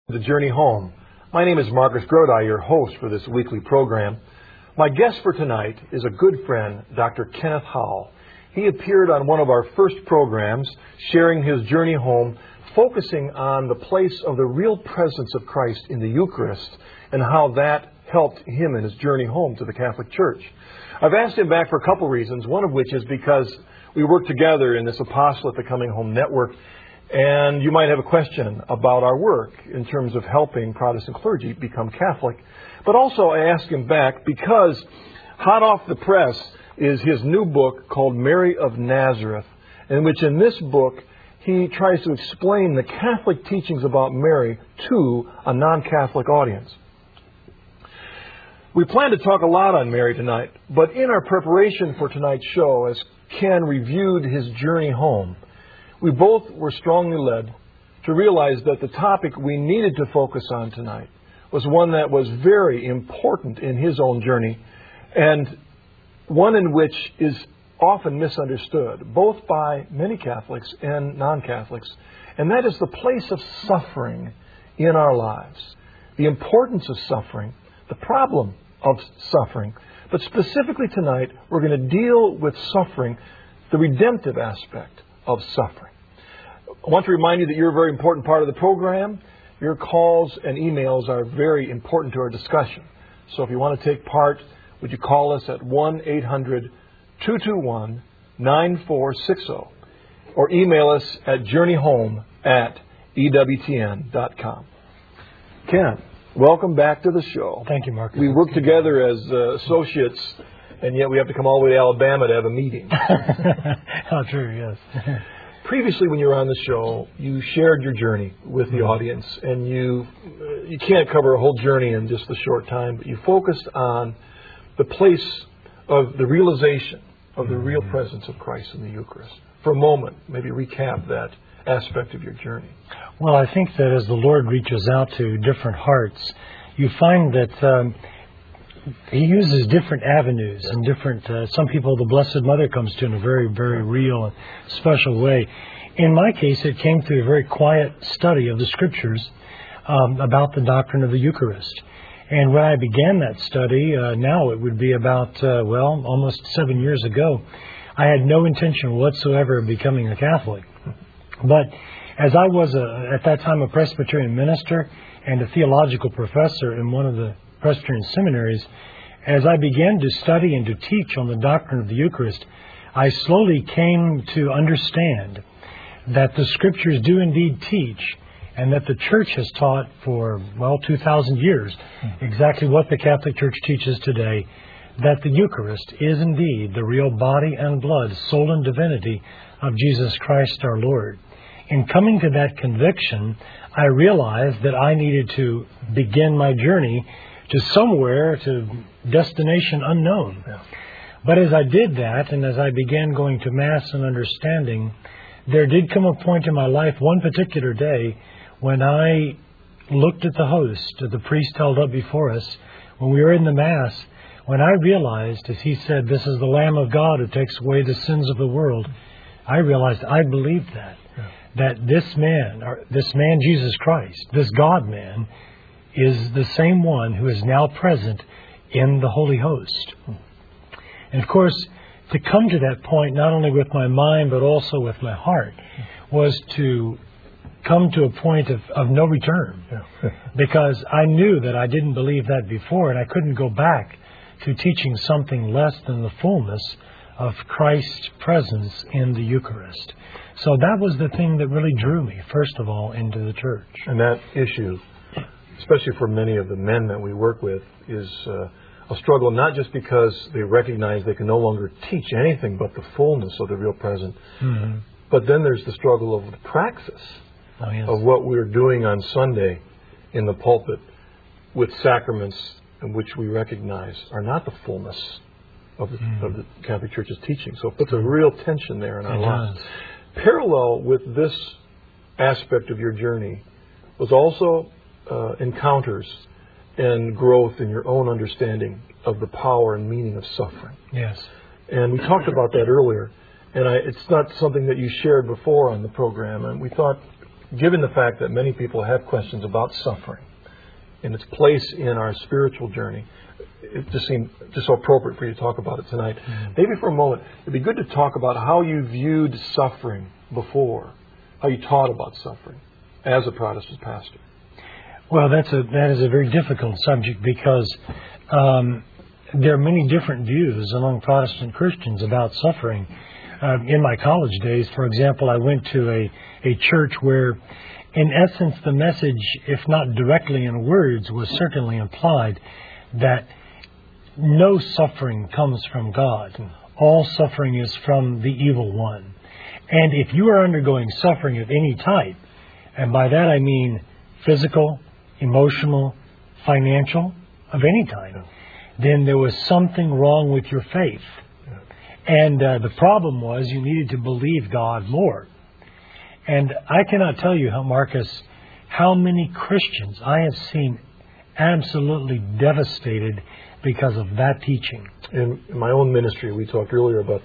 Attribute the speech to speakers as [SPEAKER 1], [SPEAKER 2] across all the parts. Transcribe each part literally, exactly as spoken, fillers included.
[SPEAKER 1] The Journey Home. My name is Marcus Grodi, your host for this weekly program. My guest for tonight is a good friend, Doctor Kenneth Howell. He appeared on one of our first programs, sharing his journey home, focusing on the place of the real presence of Christ in the Eucharist and how that helped him in his journey home to the Catholic Church. I've asked him back for a couple reasons, one of which is because we work together in this Apostolate the Coming Home Network. And you might have a question about our work in terms of helping Protestant clergy become Catholic. But also I ask him back because hot off the press is his new book called Mary of Nazareth, in which in this book he tries to explain the Catholic teachings about Mary to a non-Catholic audience. We plan to talk a lot on Mary tonight, but in our preparation for tonight's show, as Ken reviewed his journey home, we both were strongly led to realize that the topic we needed to focus on tonight was one that was very important in his own journey and one in which is often misunderstood, both by many Catholics and non-Catholics, and that is the place of suffering in our lives, the importance of suffering, the problem of suffering. But specifically tonight, we're going to deal with suffering, the redemptive aspect of suffering. I want to remind you that you're a very important part of the program. Your calls and emails are very important to our discussion. So if you want to take part, would you call us at one eight hundred two two one nine four six zero or email us at journeyhome at E W T N dot com. Ken, welcome back to the show.
[SPEAKER 2] Thank you, Mark.
[SPEAKER 1] We work together as uh, associates, and yet we have to come all the way to Alabama to have a meeting.
[SPEAKER 2] How true, yes.
[SPEAKER 1] Previously, when you were on the show, you shared your journey with the audience, and you you can't cover a whole journey in just a short time, but you focused on the place of the realization of the real presence of Christ in the Eucharist. For a moment, maybe recap that aspect of your journey.
[SPEAKER 2] Well, I think that as the Lord reaches out to different hearts, you find that um, He uses different avenues and different, uh, some people the Blessed Mother comes to in a very, very real and special way. In my case, it came through a very quiet study of the Scriptures um, about the doctrine of the Eucharist. And when I began that study, uh, now it would be about, uh, well, almost seven years ago, I had no intention whatsoever of becoming a Catholic. But as I was, a, at that time, a Presbyterian minister and a theological professor in one of the Presbyterian seminaries, as I began to study and to teach on the doctrine of the Eucharist, I slowly came to understand that the Scriptures do indeed teach, and that the Church has taught for, well, two thousand years, exactly what the Catholic Church teaches today, that the Eucharist is indeed the real body and blood, soul and divinity of Jesus Christ our Lord. In coming to that conviction, I realized that I needed to begin my journey to somewhere, to destination unknown. Yeah. But as I did that, and as I began going to Mass and understanding, there did come a point in my life, one particular day, when I looked at the host, the priest held up before us, when we were in the Mass, when I realized, as he said, this is the Lamb of God who takes away the sins of the world, I realized I believed that. Yeah. That this man, or this man Jesus Christ, this God-man, is the same one who is now present in the Holy Host. And of course, to come to that point, not only with my mind, but also with my heart, was to come to a point of, of no return. Yeah. Because I knew that I didn't believe that before, and I couldn't go back to teaching something less than the fullness of Christ's presence in the Eucharist. So that was the thing that really drew me, first of all, into the Church.
[SPEAKER 1] And that issue, especially for many of the men that we work with, is uh, a struggle not just because they recognize they can no longer teach anything but the fullness of the real present, mm-hmm. but then there's the struggle of the praxis oh, yes. of what we're doing on Sunday in the pulpit with sacraments in which we recognize are not the fullness of the, mm. of the Catholic Church's teaching. So it puts a real tension there in our
[SPEAKER 2] it
[SPEAKER 1] lives.
[SPEAKER 2] Does.
[SPEAKER 1] Parallel with this aspect of your journey was also uh, encounters and growth in your own understanding of the power and meaning of suffering.
[SPEAKER 2] Yes.
[SPEAKER 1] And we talked about that earlier. And I, it's not something that you shared before on the program. And we thought given the fact that many people have questions about suffering and its place in our spiritual journey, it just seemed just so appropriate for you to talk about it tonight. Mm-hmm. Maybe for a moment, it'd be good to talk about how you viewed suffering before, how you taught about suffering as a Protestant pastor.
[SPEAKER 2] Well, that's a that is a very difficult subject because um, there are many different views among Protestant Christians about suffering. Uh, in my college days, for example, I went to a, a church where, in essence, the message, if not directly in words, was certainly implied that no suffering comes from God. All suffering is from the evil one. And if you are undergoing suffering of any type, and by that I mean physical, emotional, financial, of any type, then there was something wrong with your faith. And uh, the problem was you needed to believe God more. And I cannot tell you, how, Marcus, how many Christians I have seen absolutely devastated because of that teaching.
[SPEAKER 1] In, in my own ministry, we talked earlier about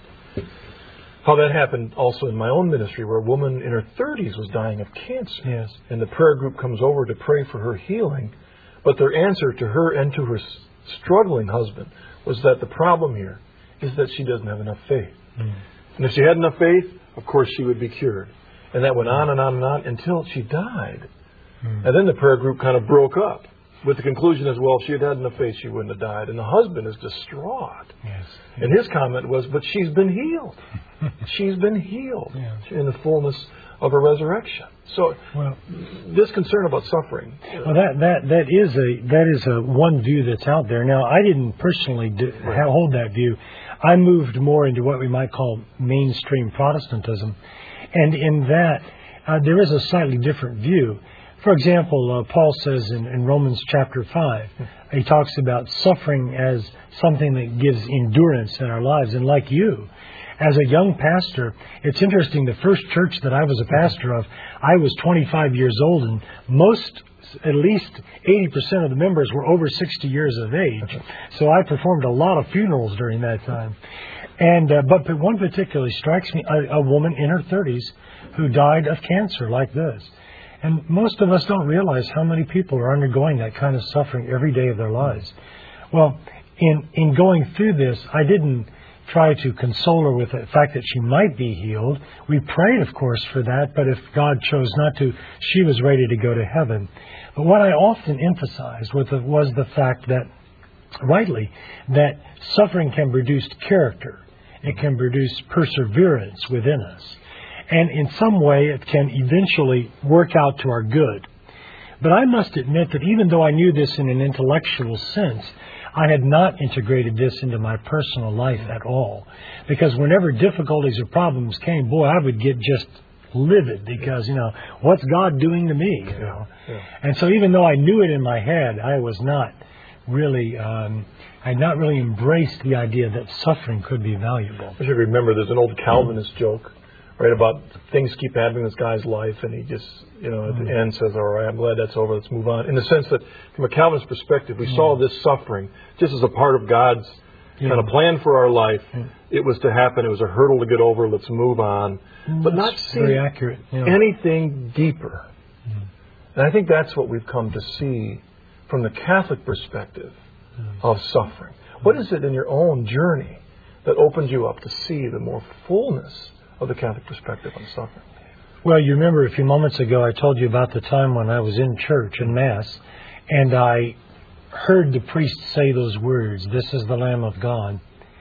[SPEAKER 1] how that happened also in my own ministry, where a woman in her thirties was dying of cancer.
[SPEAKER 2] Yes.
[SPEAKER 1] And the prayer group comes over to pray for her healing. But their answer to her and to her struggling husband was that the problem here is that she doesn't have enough faith. Mm. And if she had enough faith, of course she would be cured. And that went on and on and on until she died. Mm. And then the prayer group kind of broke up with the conclusion as well, if she had had enough faith, she wouldn't have died. And the husband is distraught.
[SPEAKER 2] Yes.
[SPEAKER 1] And his comment was, but she's been healed. She's been healed yes. in the fullness of her resurrection. So, well, this concern about suffering.
[SPEAKER 2] Well, that that that is a that is a one view that's out there. Now, I didn't personally do, right. hold that view. I moved more into what we might call mainstream Protestantism, and in that uh, there is a slightly different view. For example, uh, Paul says in, in Romans chapter five, he talks about suffering as something that gives endurance in our lives. And like you, as a young pastor, it's interesting, the first church that I was a pastor of, I was twenty-five years old, and most, at least eighty percent of the members were over sixty years of age. So I performed a lot of funerals during that time. And uh, but, but one particularly strikes me, a, a woman in her thirties who died of cancer like this. And most of us don't realize how many people are undergoing that kind of suffering every day of their lives. Well, in in going through this, I didn't try to console her with the fact that she might be healed. We prayed, of course, for that, but if God chose not to, she was ready to go to heaven. But what I often emphasized with the, was the fact that, rightly, that suffering can produce character. It can produce perseverance within us. And in some way, it can eventually work out to our good. But I must admit that even though I knew this in an intellectual sense, I had not integrated this into my personal life at all. Because whenever difficulties or problems came, boy, I would get just livid because, you know, what's God doing to me? You know? Yeah, yeah. And so even though I knew it in my head, I was not really, um, I had not really embraced the idea that suffering could be valuable.
[SPEAKER 1] I should remember there's an old Calvinist joke, right, about things keep happening in this guy's life, and he just, you know, at the mm. end says, all right, I'm glad that's over, let's move on. In the sense that, from a Calvinist perspective, we mm. saw this suffering just as a part of God's yeah. kind of plan for our life. Yeah. It was to happen, it was a hurdle to get over, let's move on.
[SPEAKER 2] Mm,
[SPEAKER 1] but not see
[SPEAKER 2] very accurate. Yeah.
[SPEAKER 1] anything deeper. Mm. And I think that's what we've come to see from the Catholic perspective mm. of suffering. Mm. What is it in your own journey that opens you up to see the more fullness of the Catholic perspective on suffering?
[SPEAKER 2] Well, you remember a few moments ago I told you about the time when I was in church in Mass, and I heard the priest say those words, "This is the Lamb of God."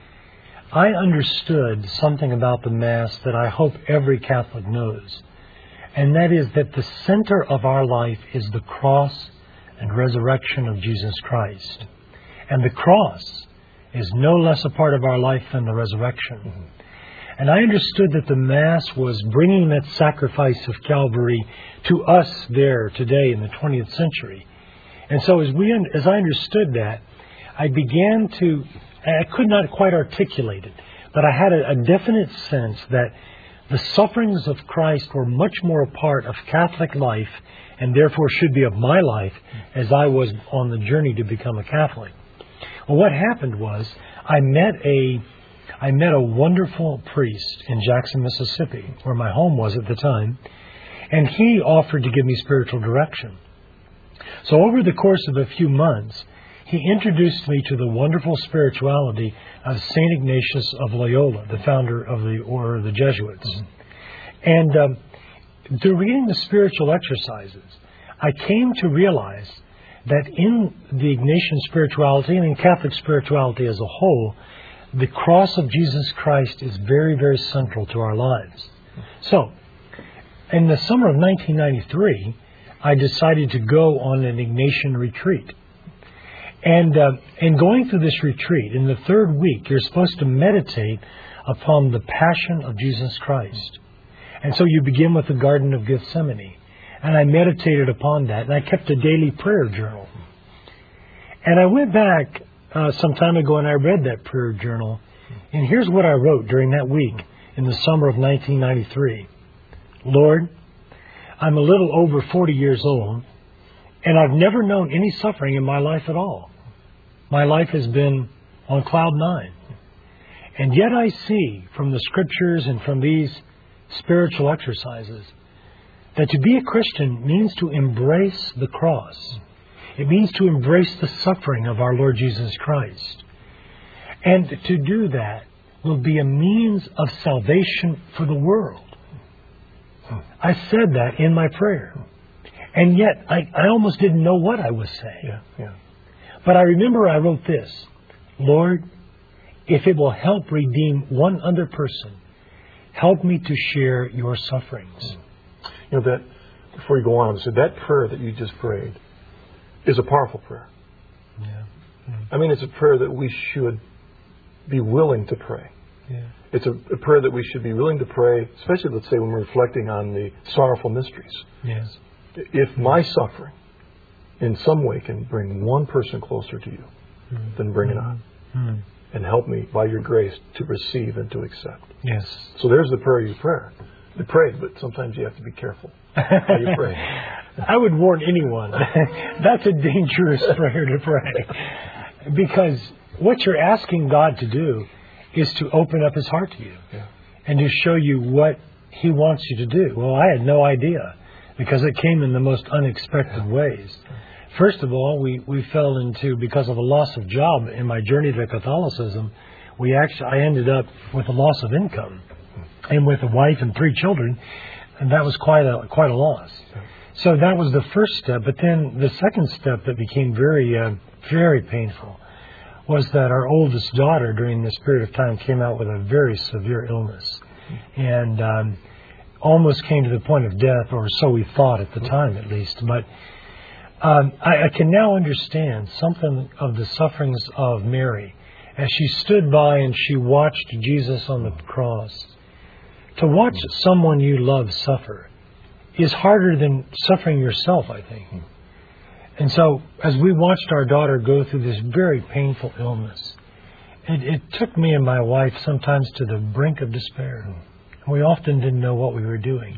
[SPEAKER 2] I understood something about the Mass that I hope every Catholic knows, and that is that the center of our life is the cross and resurrection of Jesus Christ. And the cross is no less a part of our life than the resurrection. Mm-hmm. And I understood that the Mass was bringing that sacrifice of Calvary to us there today in the twentieth century. And so as we, as I understood that, I began to, I could not quite articulate it, but I had a, a definite sense that the sufferings of Christ were much more a part of Catholic life and therefore should be of my life as I was on the journey to become a Catholic. Well, what happened was I met a I met a wonderful priest in Jackson, Mississippi, where my home was at the time. And he offered to give me spiritual direction. So over the course of a few months, he introduced me to the wonderful spirituality of Saint Ignatius of Loyola, the founder of the Order of the Jesuits. Mm-hmm. And um, through reading the spiritual exercises, I came to realize that in the Ignatian spirituality and in Catholic spirituality as a whole, the cross of Jesus Christ is very, very central to our lives. So, in the summer of nineteen ninety-three, I decided to go on an Ignatian retreat. And uh, in going through this retreat, in the third week, you're supposed to meditate upon the passion of Jesus Christ. And so you begin with the Garden of Gethsemane. And I meditated upon that, and I kept a daily prayer journal. And I went back uh, some time ago and I read that prayer journal. And here's what I wrote during that week in the summer of nineteen ninety-three. Lord, I'm a little over forty years old, and I've never known any suffering in my life at all. My life has been on cloud nine. And yet I see from the Scriptures and from these spiritual exercises that to be a Christian means to embrace the cross. It means to embrace the suffering of our Lord Jesus Christ. And to do that will be a means of salvation for the world. I said that in my prayer. And yet, I, I almost didn't know what I was saying.
[SPEAKER 1] Yeah, yeah.
[SPEAKER 2] But I remember I wrote this. Lord, if it will help redeem one other person, help me to share your sufferings.
[SPEAKER 1] You know, that, before you go on, so that prayer that you just prayed is a powerful prayer.
[SPEAKER 2] Yeah. Mm-hmm.
[SPEAKER 1] I mean, it's a prayer that we should be willing to pray.
[SPEAKER 2] Yeah.
[SPEAKER 1] It's a, a prayer that we should be willing to pray, especially, let's say, when we're reflecting on the sorrowful mysteries.
[SPEAKER 2] Yes.
[SPEAKER 1] If my suffering in some way can bring one person closer to you, mm-hmm. then bring it on.
[SPEAKER 2] Mm-hmm.
[SPEAKER 1] And help me, by your grace, to receive and to accept.
[SPEAKER 2] Yes.
[SPEAKER 1] So there's the prayer you pray. You prayed, but sometimes you have to be careful how you pray.
[SPEAKER 2] I would warn anyone, that's a dangerous prayer to pray. Because what you're asking God to do is to open up His heart to you.
[SPEAKER 1] Yeah.
[SPEAKER 2] And to show you what He wants you to do. Well, I had no idea, because it came in the most unexpected ways. First of all, we, we fell into, because of a loss of job in my journey to Catholicism, we actually I ended up with a loss of income, and with a wife and three children, and that was quite a quite a loss. So that was the first step. But then the second step that became very uh, very painful was that our oldest daughter, during this period of time, came out with a very severe illness, and um, almost came to the point of death, or so we thought at the time, at least. But Um, I, I can now understand something of the sufferings of Mary as she stood by and she watched Jesus on the cross. To watch someone you love suffer is harder than suffering yourself, I think. And so, as we watched our daughter go through this very painful illness, it, it took me and my wife sometimes to the brink of despair. We often didn't know what we were doing.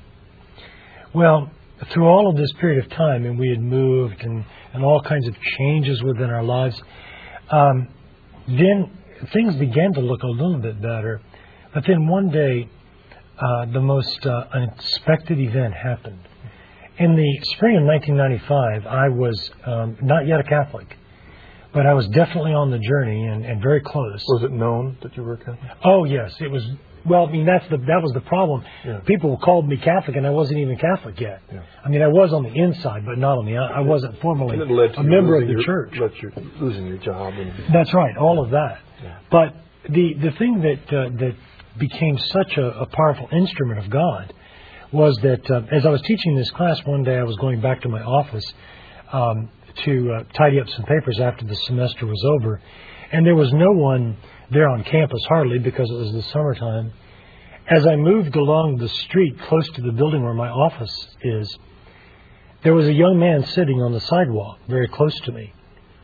[SPEAKER 2] Well, through all of this period of time, and we had moved and, and all kinds of changes within our lives, um, then things began to look a little bit better. But then one day, uh, the most uh, unexpected event happened. In the spring of nineteen ninety-five, I was um, not yet a Catholic, but I was definitely on the journey and, and very close.
[SPEAKER 1] Was it known that you were a Catholic?
[SPEAKER 2] Oh, yes. It was. Well, I mean, that's the that was the problem.
[SPEAKER 1] Yeah.
[SPEAKER 2] People called me Catholic, and I wasn't even Catholic yet.
[SPEAKER 1] Yeah. I
[SPEAKER 2] mean, I was on the inside, but not on the out. I wasn't formally a member of the
[SPEAKER 1] your,
[SPEAKER 2] church.
[SPEAKER 1] Led you losing your job. And,
[SPEAKER 2] that's right, all of that.
[SPEAKER 1] Yeah.
[SPEAKER 2] But the the thing that uh, that became such a, a powerful instrument of God was that uh, as I was teaching this class one day, I was going back to my office um, to uh, tidy up some papers after the semester was over, and there was no one there on campus, hardly, because it was the summertime. As I moved along the street close to the building where my office is, there was a young man sitting on the sidewalk very close to me.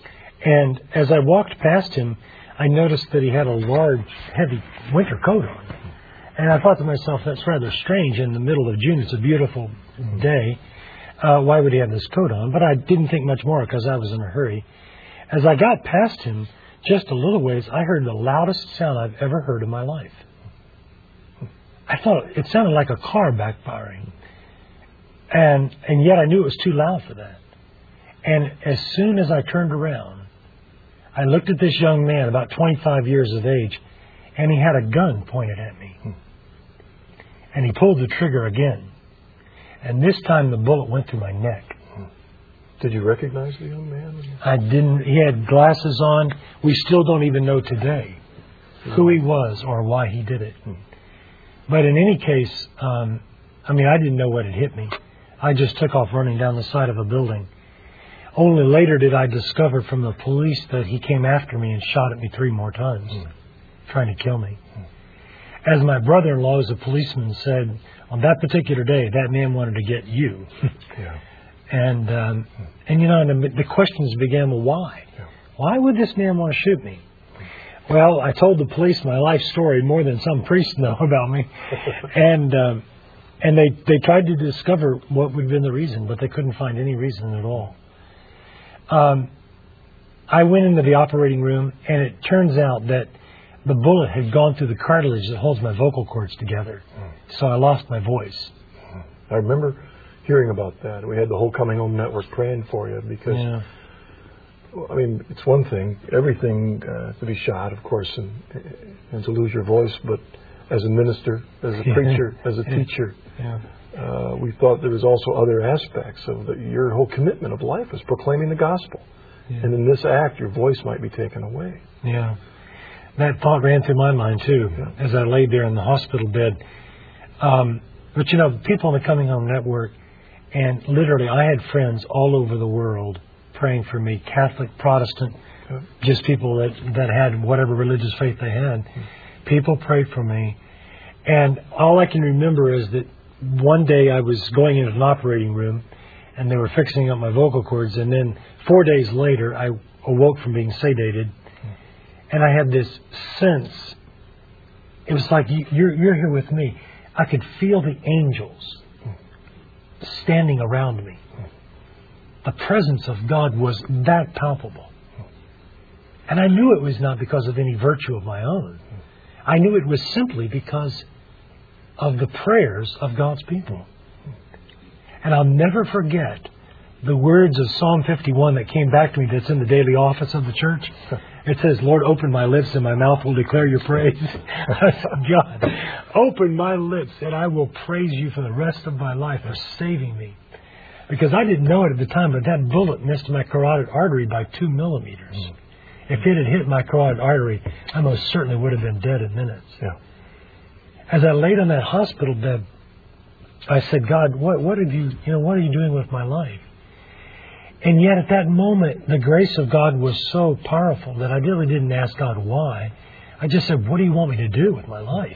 [SPEAKER 2] And as I walked past him, I noticed that he had a large, heavy winter coat on. And I thought to myself, that's rather strange. In the middle of June, it's a beautiful day. Uh, why would he have this coat on? But I didn't think much more because I was in a hurry. As I got past him, just a little ways, I heard the loudest sound I've ever heard in my life. I thought it sounded like a car backfiring. And and yet I knew it was too loud for that. And as soon as I turned around, I looked at this young man, about twenty-five years of age, and he had a gun pointed at me. Hmm. And he pulled the trigger again. And this time the bullet went through my neck. Hmm.
[SPEAKER 1] Did you recognize the young man?
[SPEAKER 2] I didn't. He had glasses on. We still don't even know today hmm. who he was or why he did it. Hmm. But in any case, um, I mean, I didn't know what had hit me. I just took off running down the side of a building. Only later did I discover from the police that he came after me and shot at me three more times, mm. trying to kill me. Mm. As my brother-in-law, as a policeman, said, on that particular day, that man wanted to get you. yeah. And, um, mm. and you know, and the, the questions began, well, why? Yeah. Why would this man want to shoot me? Well, I told the police my life story more than some priests know about me. and um, and they, they tried to discover what would have been the reason, but they couldn't find any reason at all. Um, I went into the operating room, and it turns out that the bullet had gone through the cartilage that holds my vocal cords together. Mm. So I lost my voice.
[SPEAKER 1] I remember hearing about that. We had the whole Coming Home Network praying for you because, yeah. I mean, it's one thing, everything uh, to be shot, of course, and, and to lose your voice, but as a minister, as a preacher, as a teacher, yeah. Uh, we thought there was also other aspects of the, your whole commitment of life is proclaiming the gospel. Yeah. And in this act, your voice might be taken away.
[SPEAKER 2] Yeah. That thought ran through my mind, too, yeah. as I laid there in the hospital bed. Um, but, you know, people in the Coming Home Network, and literally I had friends all over the world praying for me, Catholic, Protestant, yeah. just people that, that had whatever religious faith they had. Mm. People prayed for me. And all I can remember is that one day I was going into an operating room, and they were fixing up my vocal cords, and then four days later I awoke from being sedated, and I had this sense, it was like, you're, you're here with me. I could feel the angels standing around me. The presence of God was that palpable. And I knew it was not because of any virtue of my own. I knew it was simply because of the prayers of God's people. And I'll never forget the words of Psalm fifty-one that came back to me that's in the daily office of the church. It says, Lord, open my lips and my mouth will declare your praise. I said, God, open my lips and I will praise you for the rest of my life for saving me. Because I didn't know it at the time, but that bullet missed my carotid artery by two millimeters. Mm. If it had hit my carotid artery, I most certainly would have been dead in minutes.
[SPEAKER 1] Yeah.
[SPEAKER 2] As I laid on that hospital bed, I said, God, what, what have you, you know, what are you doing with my life? And yet at that moment, the grace of God was so powerful that I really didn't ask God why. I just said, what do you want me to do with my life?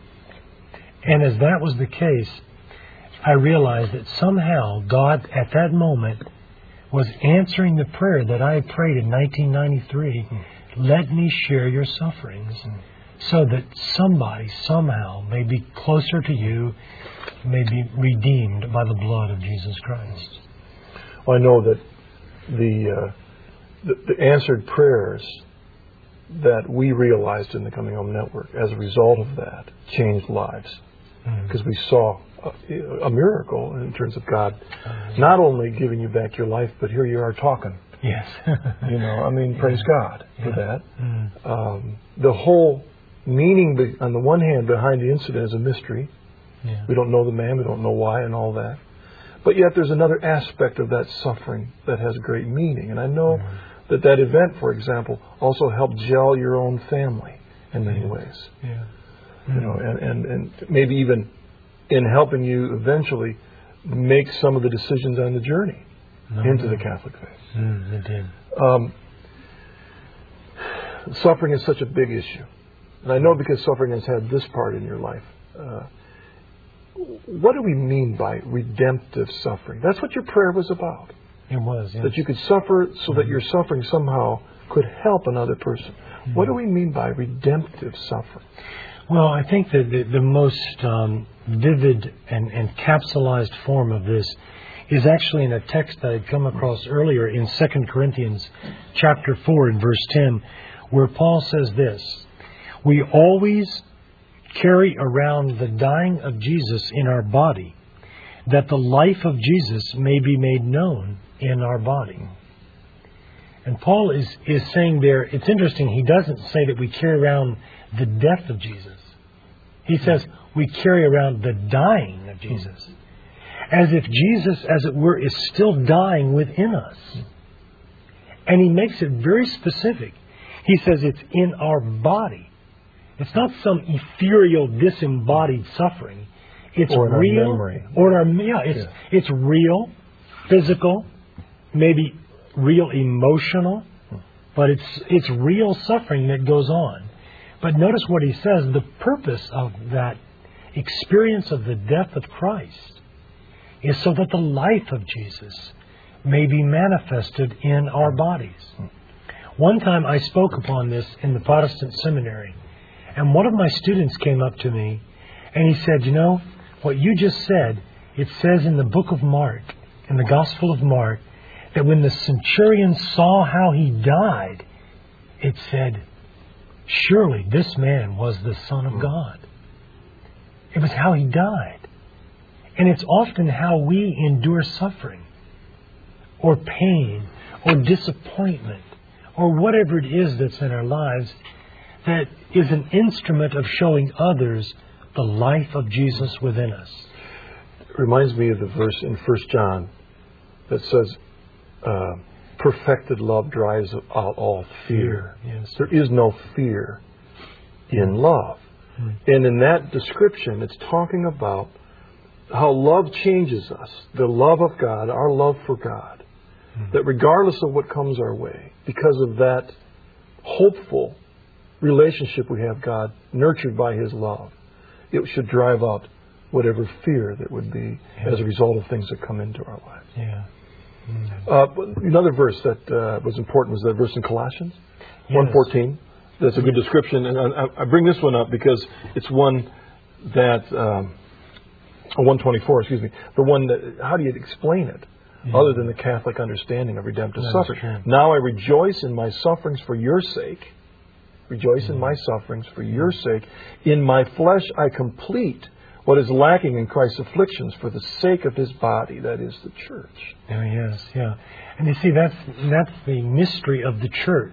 [SPEAKER 2] And as that was the case, I realized that somehow God at that moment was answering the prayer that I had prayed in nineteen ninety-three. Mm. Let me share your sufferings. Mm. So that somebody, somehow, may be closer to you, may be redeemed by the blood of Jesus Christ.
[SPEAKER 1] Well, I know that the, uh, the, the answered prayers that we realized in the Coming Home Network, as a result of that, changed lives. Because mm. we saw a, a miracle in terms of God uh, not only giving you back your life, but here you are talking.
[SPEAKER 2] Yes.
[SPEAKER 1] you know, I mean, praise yeah. God for yeah. that. Mm. Um, the whole meaning, be, on the one hand, behind the incident is a mystery. Yeah. We don't know the man, we don't know why and all that. But yet there's another aspect of that suffering that has great meaning. And I know mm. that that event, for example, also helped gel your own family in many
[SPEAKER 2] yeah.
[SPEAKER 1] ways.
[SPEAKER 2] Yeah.
[SPEAKER 1] Mm. You know, and, and, and maybe even in helping you eventually make some of the decisions on the journey no, into no. the Catholic faith.
[SPEAKER 2] Mm, it did.
[SPEAKER 1] Um, suffering is such a big issue. And I know because suffering has had this part in your life. Uh, what do we mean by redemptive suffering? That's what your prayer was about.
[SPEAKER 2] It was, yes.
[SPEAKER 1] That you could suffer so mm-hmm. that your suffering somehow could help another person. Mm-hmm. What do we mean by redemptive suffering?
[SPEAKER 2] Well, I think that the, the most um, vivid and, and capsulized form of this is actually in a text that I'd come across earlier in Second Corinthians chapter four and verse ten, where Paul says this, we always carry around the dying of Jesus in our body, that the life of Jesus may be made known in our body. And Paul is, is saying there, it's interesting, he doesn't say that we carry around the death of Jesus. He says we carry around the dying of Jesus. As if Jesus, as it were, is still dying within us. And he makes it very specific. He says it's in our body. It's not some ethereal, disembodied suffering. It's
[SPEAKER 1] or in
[SPEAKER 2] real.
[SPEAKER 1] Our memory.
[SPEAKER 2] Or in our, yeah, it's, yeah. it's real, physical, maybe real emotional, but it's it's real suffering that goes on. But notice what he says, the purpose of that experience of the death of Christ is so that the life of Jesus may be manifested in our bodies. One time I spoke upon this in the Protestant seminary, and one of my students came up to me and he said, you know, what you just said, it says in the book of Mark, in the Gospel of Mark, that when the centurion saw how he died, it said, surely this man was the Son of God. It was how he died. And it's often how we endure suffering, or pain, or disappointment, or whatever it is that's in our lives, that is an instrument of showing others the life of Jesus within us.
[SPEAKER 1] It reminds me of the verse in First John that says, uh, perfected love drives out all fear.
[SPEAKER 2] Yes.
[SPEAKER 1] There is no fear in love. Mm. And in that description, it's talking about how love changes us. The love of God, our love for God. Mm. That regardless of what comes our way, because of that hopeful relationship we have God, nurtured by His love, it should drive out whatever fear that would be yeah. as a result of things that come into our lives.
[SPEAKER 2] Yeah.
[SPEAKER 1] Uh, another verse that uh, was important was that verse in Colossians yes. one fourteen. That's a good description. And I, I bring this one up because it's one that, um, one twenty-four, excuse me, the one that, how do you explain it yeah. other than the Catholic understanding of redemptive
[SPEAKER 2] That's
[SPEAKER 1] suffering?
[SPEAKER 2] true.
[SPEAKER 1] Now I rejoice in my sufferings for your sake. Rejoice mm-hmm. in my sufferings for your sake. In my flesh I complete what is lacking in Christ's afflictions for the sake of His body, that is the church.
[SPEAKER 2] Oh, yes, yeah. And you see, that's that's the mystery of the church,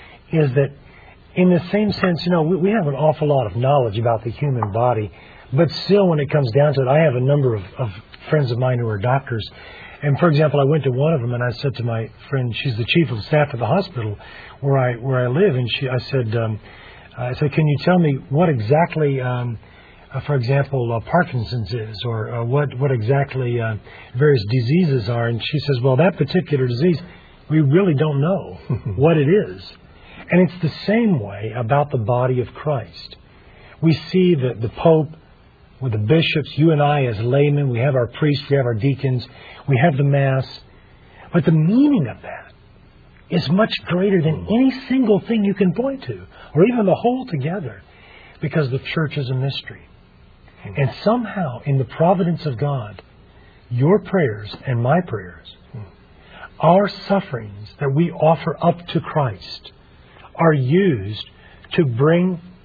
[SPEAKER 2] is that in the same sense, you know, we, we have an awful lot of knowledge about the human body, but still when it comes down to it, I have a number of, of friends of mine who are doctors. And for example, I went to one of them and I said to my friend, she's the chief of staff at the hospital where I where I live, and she I said, um, I said, can you tell me what exactly... Um, Uh, for example, uh, Parkinson's is, or uh, what what exactly uh, various diseases are. And she says, well, that particular disease, we really don't know what it is. And it's the same way about the body of Christ. We see that the Pope, with the bishops, you and I as laymen, we have our priests, we have our deacons, we have the Mass. But the meaning of that is much greater than any single thing you can point to, or even the whole together, because the church is a mystery. And somehow, in the providence of God, your prayers and my prayers, our sufferings that we offer up to Christ, are used to bring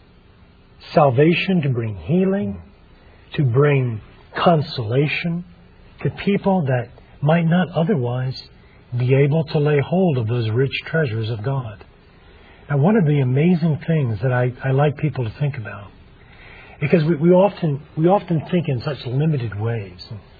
[SPEAKER 2] salvation, to bring healing, to bring consolation to people that might not otherwise be able to lay hold of those rich treasures of God. Now, one of the amazing things that I, I like people to think about, because we, we often we often think in such limited ways.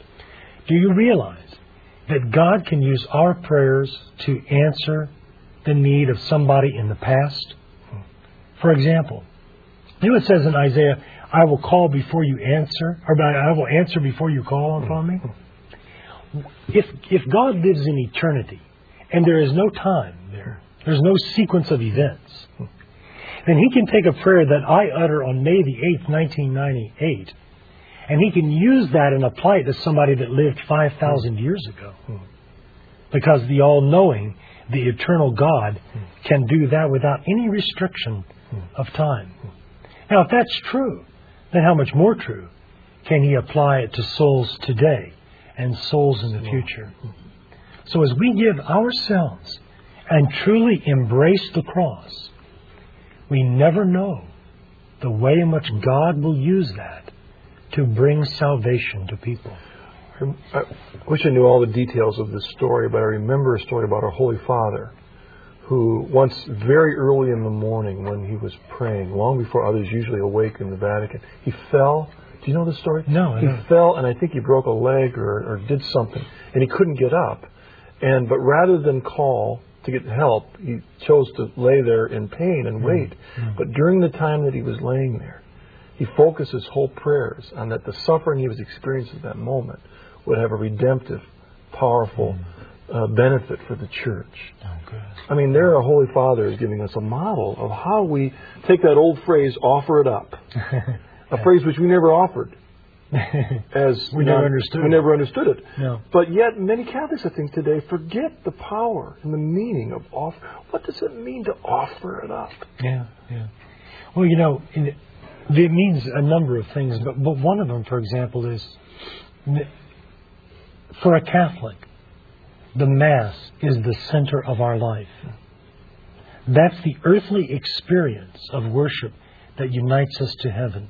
[SPEAKER 2] Do you realize that God can use our prayers to answer the need of somebody in the past? For example, you know it says in Isaiah, I will call before you answer, or I will answer before you call upon me. If if God lives in eternity, and there is no time there, there's no sequence of events, then He can take a prayer that I utter on May the eighth, nineteen ninety-eight, and He can use that and apply it to somebody that lived five thousand years ago. Because the all-knowing, the eternal God, can do that without any restriction of time. Now, if that's true, then how much more true can He apply it to souls today and souls in the future? So as we give ourselves and truly embrace the cross, we never know the way in which God will use that to bring salvation to people.
[SPEAKER 1] I wish I knew all the details of this story, but I remember a story about our Holy Father, who once, very early in the morning when he was praying, long before others usually awake in the Vatican, he fell. Do you know the story?
[SPEAKER 2] No, I
[SPEAKER 1] He
[SPEAKER 2] don't.
[SPEAKER 1] fell, and I think he broke a leg or, or did something, and he couldn't get up. And but rather than call to get help, he chose to lay there in pain and wait.
[SPEAKER 2] Mm-hmm.
[SPEAKER 1] But during the time that he was laying there, he focused his whole prayers on that the suffering he was experiencing at that moment would have a redemptive, powerful mm-hmm. uh, benefit for the church.
[SPEAKER 2] Oh, good.
[SPEAKER 1] I mean, there our Holy Father is giving us a model of how we take that old phrase, offer it up, a phrase which we never offered. As
[SPEAKER 2] we never understood
[SPEAKER 1] we
[SPEAKER 2] it.
[SPEAKER 1] never understood it.
[SPEAKER 2] No.
[SPEAKER 1] But yet many Catholics, I think, today forget the power and the meaning of offer. What does it mean to offer it up?
[SPEAKER 2] Yeah, yeah. Well, you know, it means a number of things, but, but one of them, for example, is for a Catholic, the Mass is the center of our life. That's the earthly experience of worship that unites us to heaven.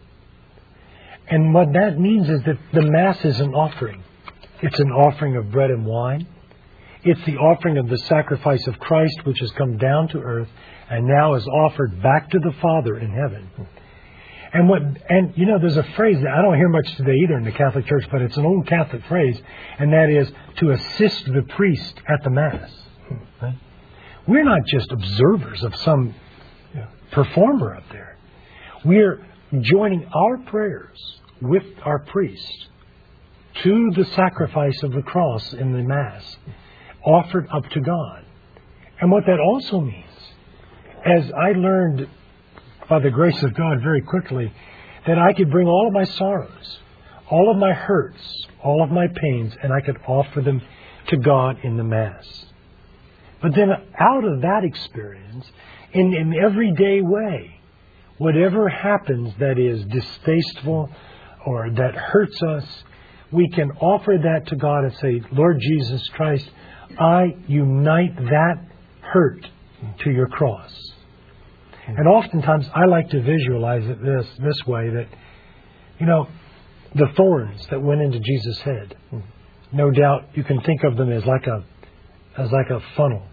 [SPEAKER 2] And what that means is that the Mass is an offering. It's an offering of bread and wine. It's the offering of the sacrifice of Christ, which has come down to earth and now is offered back to the Father in heaven. And what, and you know, there's a phrase that I don't hear much today either in the Catholic Church, but it's an old Catholic phrase, and that is to assist the priest at the Mass. Right? We're not just observers of some performer up there. We're joining our prayers with our priest to the sacrifice of the cross in the Mass, offered up to God. And what that also means, as I learned by the grace of God very quickly, that I could bring all of my sorrows, all of my hurts, all of my pains, and I could offer them to God in the Mass. But then out of that experience, in an everyday way, whatever happens that is distasteful or that hurts us, we can offer that to God and say, Lord Jesus Christ, I unite that hurt to your cross. And oftentimes I like to visualize it this this way, that, you know, the thorns that went into Jesus' head, no doubt you can think of them as like a as like a funnel.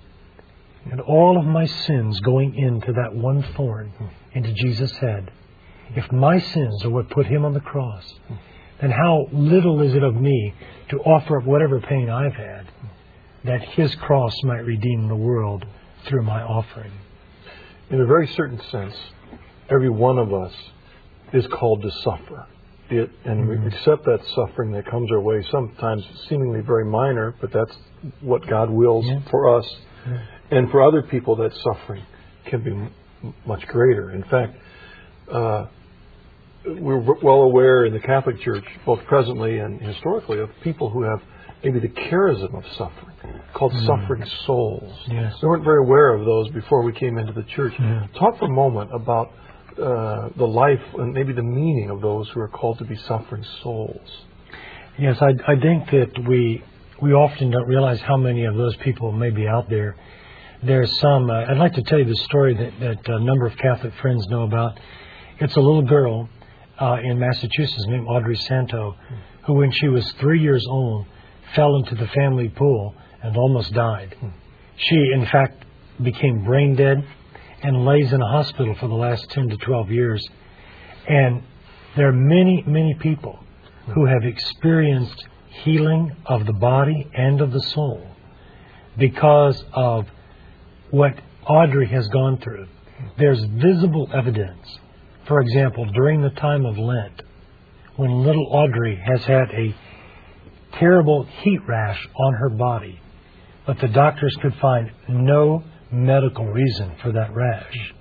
[SPEAKER 2] And all of my sins going into that one thorn, into Jesus' head. If my sins are what put him on the cross, then how little is it of me to offer up whatever pain I've had, that his cross might redeem the world through my offering.
[SPEAKER 1] In a very certain sense, every one of us is called to suffer. It, and mm-hmm. we accept that suffering that comes our way, sometimes seemingly very minor, but that's what God wills yeah. for us. Yeah. And for other people, that suffering can be m- much greater. In fact, uh, we're well aware in the Catholic Church, both presently and historically, of people who have maybe the charism of suffering, called mm. suffering souls.
[SPEAKER 2] Yes.
[SPEAKER 1] We weren't very aware of those before we came into the church.
[SPEAKER 2] Yeah.
[SPEAKER 1] Talk for a moment about uh, the life and maybe the meaning of those who are called to be suffering souls.
[SPEAKER 2] Yes, I, I think that we we often don't realize how many of those people may be out there. There's some, uh, I'd like to tell you the story that, that a number of Catholic friends know about. It's a little girl uh, in Massachusetts named Audrey Santo, who when she was three years old, fell into the family pool and almost died. She, in fact, became brain dead and lays in a hospital for the last ten to twelve years. And there are many, many people who have experienced healing of the body and of the soul because of what Audrey has gone through. There's visible evidence. For example, during the time of Lent, when little Audrey has had a terrible heat rash on her body, but the doctors could find no medical reason for that rash.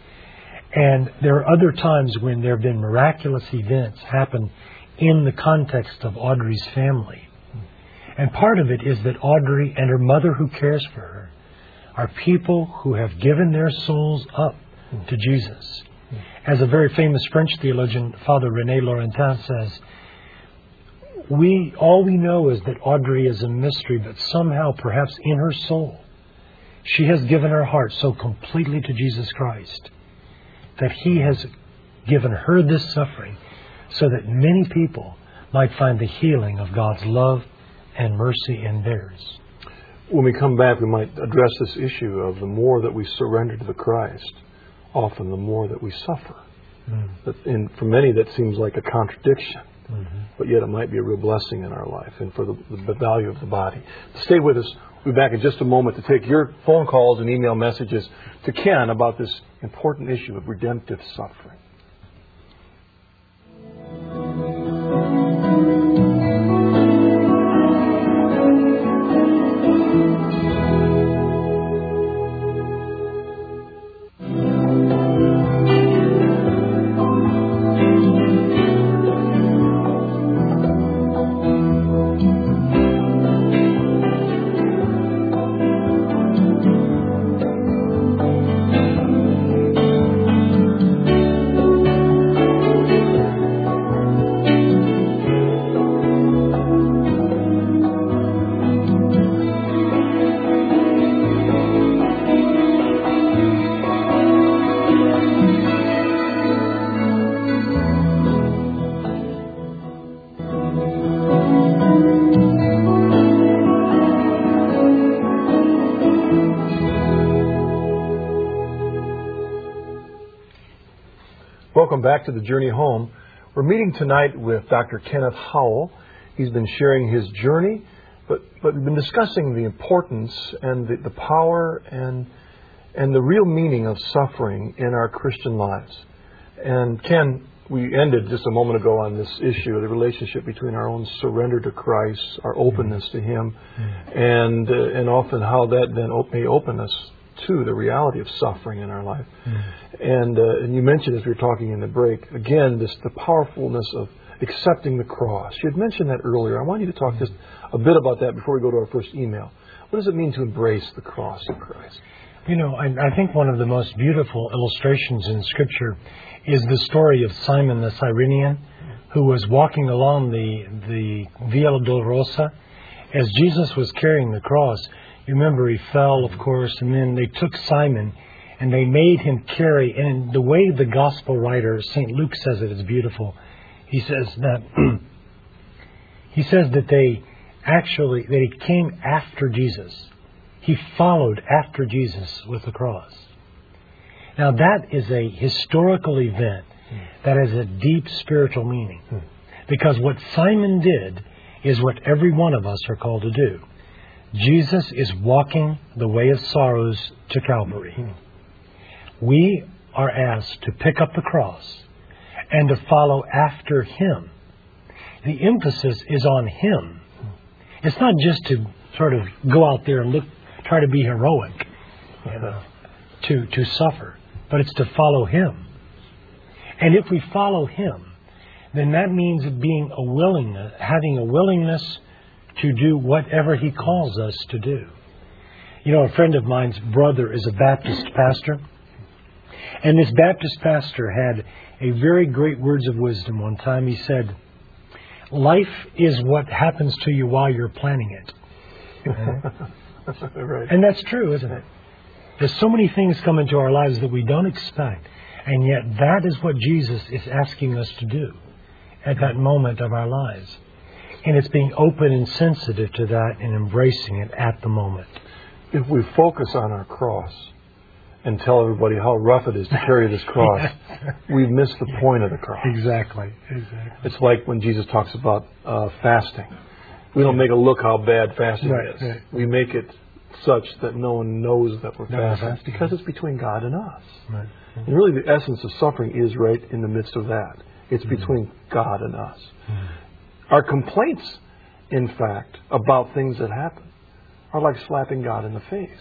[SPEAKER 2] And there are other times when there have been miraculous events happen in the context of Audrey's family. And part of it is that Audrey and her mother who cares for her are people who have given their souls up to Jesus. As a very famous French theologian, Father René Laurentin, says, we all we know is that Audrey is a mystery, but somehow, perhaps in her soul, she has given her heart so completely to Jesus Christ that he has given her this suffering so that many people might find the healing of God's love and mercy in theirs.
[SPEAKER 1] When we come back, we might address this issue of the more that we surrender to the Christ, often the more that we suffer. Mm. And for many, that seems like a contradiction. Mm-hmm. But yet it might be a real blessing in our life and for the, the value of the body. Stay with us. We'll be back in just a moment to take your phone calls and email messages to Ken about this important issue of redemptive suffering. Welcome back to the Journey Home. We're meeting tonight with Doctor Kenneth Howell. He's been sharing his journey, but, but we've been discussing the importance and the, the power and, and the real meaning of suffering in our Christian lives. And Ken, we ended just a moment ago on this issue of the relationship between our own surrender to Christ, our openness to Him, mm-hmm. and, uh, and often how that then op- may open us to the reality of suffering in our life. Mm. And uh, and you mentioned as we were talking in the break, again, this the powerfulness of accepting the cross. You had mentioned that earlier. I want you to talk just a bit about that before we go to our first email. What does it mean to embrace the cross of Christ?
[SPEAKER 2] You know, I, I think one of the most beautiful illustrations in Scripture is the story of Simon the Cyrenian, who was walking along the, the Via Dolorosa as Jesus was carrying the cross. You remember he fell, of course, and then they took Simon and they made him carry. And the way the gospel writer, Saint Luke, says it is beautiful. He says that he says that they actually that he came after Jesus. He followed after Jesus with the cross. Now that is a historical event that has a deep spiritual meaning, because what Simon did is what every one of us are called to do. Jesus is walking the way of sorrows to Calvary. We are asked to pick up the cross and to follow after Him. The emphasis is on Him. It's not just to sort of go out there and look, try to be heroic, you know, to, to suffer, but it's to follow Him. And if we follow Him, then that means being a willingness, having a willingness to do whatever He calls us to do. You know, a friend of mine's brother is a Baptist pastor. And this Baptist pastor had a very great words of wisdom one time. He said, life is what happens to you while you're planning it.
[SPEAKER 1] Right.
[SPEAKER 2] And that's true, isn't it? There's so many things come into our lives that we don't expect. And yet that is what Jesus is asking us to do at that moment of our lives. And it's being open and sensitive to that and embracing it at the moment.
[SPEAKER 1] If we focus on our cross and tell everybody how rough it is to carry this cross, we've missed the point of the cross.
[SPEAKER 2] Exactly. exactly.
[SPEAKER 1] It's like when Jesus talks about uh, fasting. We don't make it look how bad fasting
[SPEAKER 2] right,
[SPEAKER 1] is.
[SPEAKER 2] Right.
[SPEAKER 1] We make it such that no one knows that we're
[SPEAKER 2] no,
[SPEAKER 1] fasting,
[SPEAKER 2] fasting
[SPEAKER 1] because it's between God and us.
[SPEAKER 2] Right.
[SPEAKER 1] And really the essence of suffering is right in the midst of that. It's mm-hmm. between God and us. Mm-hmm. Our complaints, in fact, about things that happen are like slapping God in the face.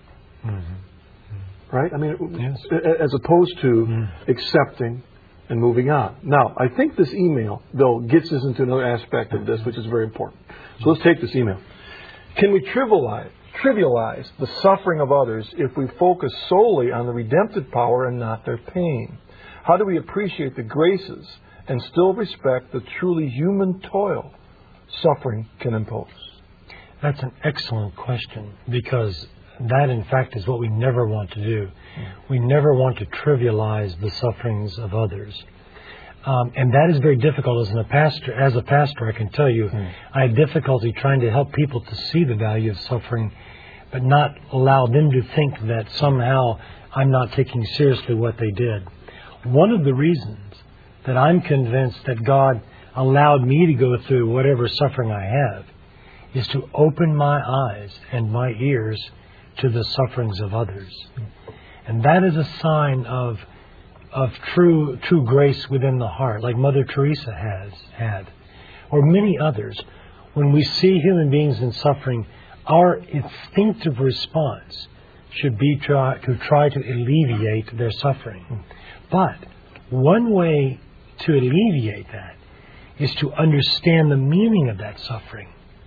[SPEAKER 1] Mm-hmm. Right? I mean, yes. as opposed to mm-hmm. accepting and moving on. Now, I think this email, though, gets us into another aspect of this, which is very important. So let's take this email. Can we trivialize, trivialize the suffering of others if we focus solely on the redemptive power and not their pain? How do we appreciate the graces and still respect the truly human toil suffering can impose?
[SPEAKER 2] That's an excellent question, because that, in fact, is what we never want to do. We never want to trivialize the sufferings of others. Um, and that is very difficult as a pastor. As a pastor, I can tell you, mm. I had difficulty trying to help people to see the value of suffering, but not allow them to think that somehow I'm not taking seriously what they did. One of the reasons that I'm convinced that God allowed me to go through whatever suffering I have is to open my eyes and my ears to the sufferings of others. And that is a sign of of true true grace within the heart, like Mother Teresa has had, or many others. When we see human beings in suffering, our instinctive response should be try, to try to alleviate their suffering. But one way to alleviate that is to understand the meaning of that suffering.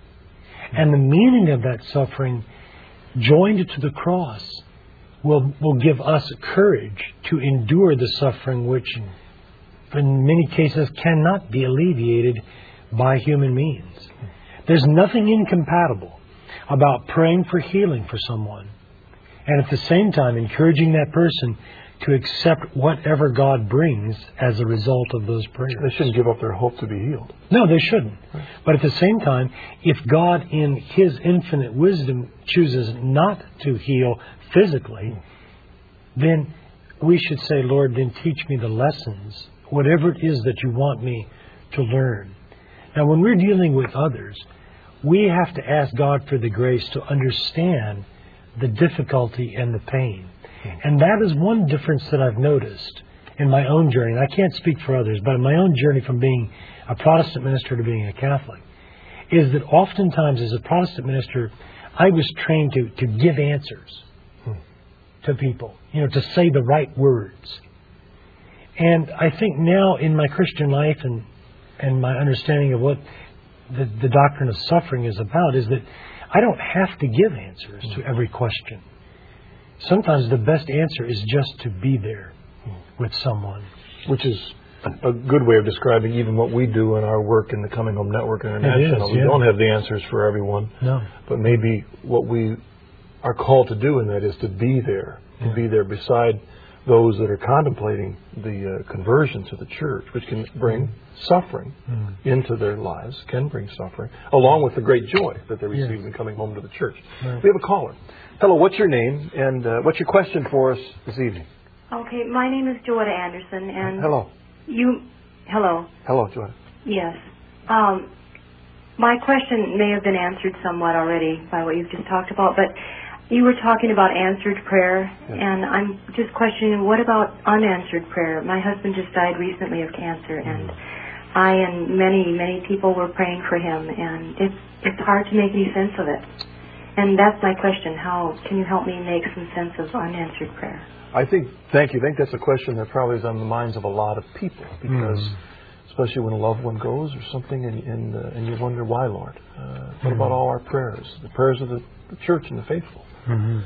[SPEAKER 2] And the meaning of that suffering, joined to the cross, will will give us courage to endure the suffering which in many cases cannot be alleviated by human means. There's nothing incompatible about praying for healing for someone and at the same time encouraging that person to accept whatever God brings as a result of those prayers.
[SPEAKER 1] They shouldn't give up their hope to be healed.
[SPEAKER 2] No, they shouldn't. Right. But at the same time, if God in His infinite wisdom chooses not to heal physically, then we should say, Lord, then teach me the lessons, whatever it is that you want me to learn. Now, when we're dealing with others, we have to ask God for the grace to understand the difficulty and the pain. And that is one difference that I've noticed in my own journey. And I can't speak for others, but in my own journey from being a Protestant minister to being a Catholic, is that oftentimes as a Protestant minister, I was trained to, to give answers hmm. to people, you know, to say the right words. And I think now in my Christian life and, and my understanding of what the, the doctrine of suffering is about is that I don't have to give answers hmm. to every question. Sometimes the best answer is just to be there with someone.
[SPEAKER 1] Which is a good way of describing even what we do in our work in the Coming Home Network International.
[SPEAKER 2] Is,
[SPEAKER 1] we
[SPEAKER 2] yeah.
[SPEAKER 1] don't have the answers for everyone.
[SPEAKER 2] No.
[SPEAKER 1] But maybe what we are called to do in that is to be there. To yeah. be there beside those that are contemplating the uh, conversion to the church, which can bring mm. suffering mm. into their lives, can bring suffering, along with the great joy that they receive yeah. in coming home to the church. Right. We have a caller. Hello, what's your name and uh, what's your question for us this evening?
[SPEAKER 3] Okay, my name is Joetta Anderson, and
[SPEAKER 1] hello.
[SPEAKER 3] You, hello.
[SPEAKER 1] Hello, Joetta.
[SPEAKER 3] Yes. Um, my question may have been answered somewhat already by what you've just talked about, but you were talking about answered prayer, yes. and I'm just questioning, what about unanswered prayer? My husband just died recently of cancer, and mm-hmm. I and many, many people were praying for him, and it's it's hard to make any sense of it. And that's my question. How can you help me make some sense of unanswered prayer?
[SPEAKER 1] I think, thank you. I think that's a question that probably is on the minds of a lot of people, because mm. especially when a loved one goes or something, and and, uh, and you wonder why, Lord. Uh, what mm. about all our prayers, the prayers of the, the church and the faithful?
[SPEAKER 2] Mm-hmm.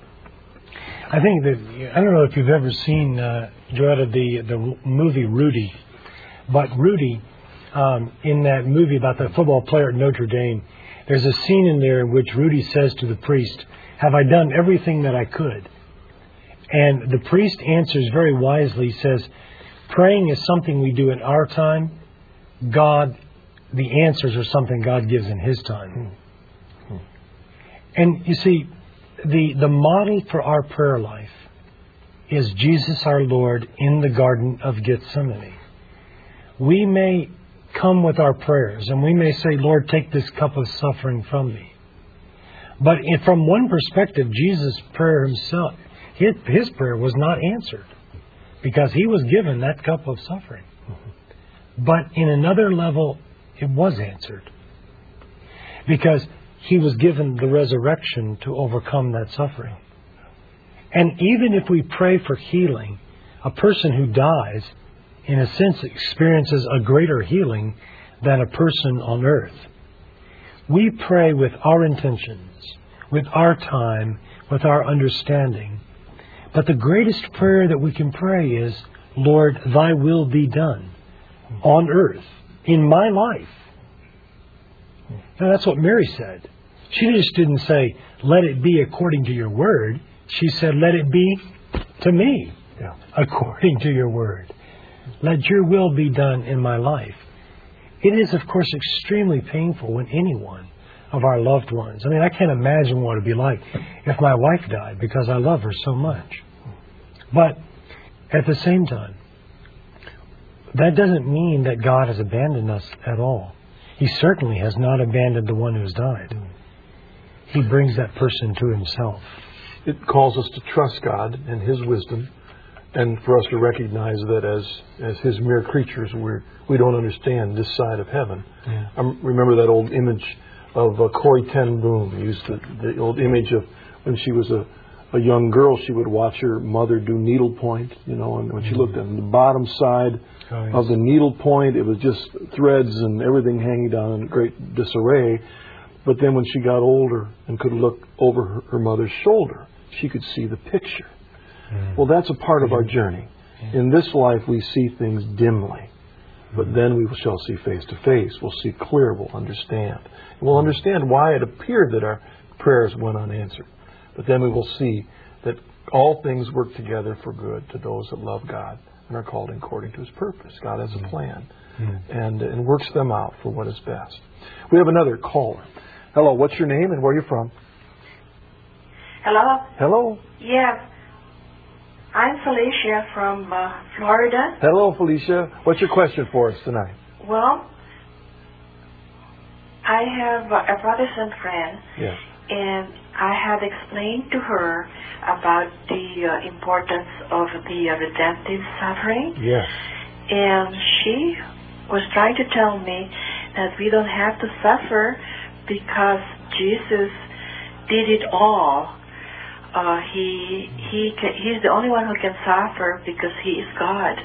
[SPEAKER 2] I think that, I don't know if you've ever seen, uh, Joetta, the, the movie Rudy, but Rudy, um, in that movie about the football player at Notre Dame, there's a scene in there in which Rudy says to the priest, have I done everything that I could? And the priest answers very wisely, says, praying is something we do in our time. God, the answers are something God gives in His time. Hmm. And you see, the, the model for our prayer life is Jesus our Lord in the Garden of Gethsemane. We may come with our prayers, and we may say, Lord, take this cup of suffering from me. But in, from one perspective, Jesus' prayer himself, his, his prayer was not answered because He was given that cup of suffering. But in another level, it was answered because He was given the resurrection to overcome that suffering. And even if we pray for healing, a person who dies, in a sense, experiences a greater healing than a person on earth. We pray with our intentions, with our time, with our understanding. But the greatest prayer that we can pray is, Lord, Thy will be done on earth, in my life. Now, that's what Mary said. She just didn't say, let it be according to your word. She said, let it be to me, yeah. according to your word. Let your will be done in my life. It is, of course, extremely painful when anyone of our loved ones, I mean, I can't imagine what it would be like if my wife died because I love her so much. But at the same time, that doesn't mean that God has abandoned us at all. He certainly has not abandoned the one who's died. He brings that person to himself.
[SPEAKER 1] It calls us to trust God and His wisdom, and for us to recognize that as as His mere creatures, we're, we don't understand this side of heaven.
[SPEAKER 2] Yeah.
[SPEAKER 1] I remember that old image of uh, Corrie ten Boom. He used the, the old image of when she was a, a young girl, she would watch her mother do needlepoint, you know, and when she looked at the bottom side oh, yes. of the needlepoint, it was just threads and everything hanging down in great disarray. But then when she got older and could look over her, her mother's shoulder, she could see the picture. Mm. Well, that's a part of our journey. Yeah. In this life, we see things dimly. But mm. then we shall see face to face. We'll see clear. We'll understand. We'll understand why it appeared that our prayers went unanswered. But then we will see that all things work together for good to those that love God and are called according to His purpose. God has a plan mm. and, and works them out for what is best. We have another caller. Hello, what's your name and where are you from?
[SPEAKER 4] Hello?
[SPEAKER 1] Hello?
[SPEAKER 4] Yes. I'm Felicia from uh, Florida.
[SPEAKER 1] Hello, Felicia. What's your question for us tonight?
[SPEAKER 4] Well, I have a Protestant friend.
[SPEAKER 1] Yes.
[SPEAKER 4] And I have explained to her about the uh, importance of the uh, redemptive suffering.
[SPEAKER 1] Yes.
[SPEAKER 4] And she was trying to tell me that we don't have to suffer because Jesus did it all. Uh, he he can, he's the only one who can suffer because He is God.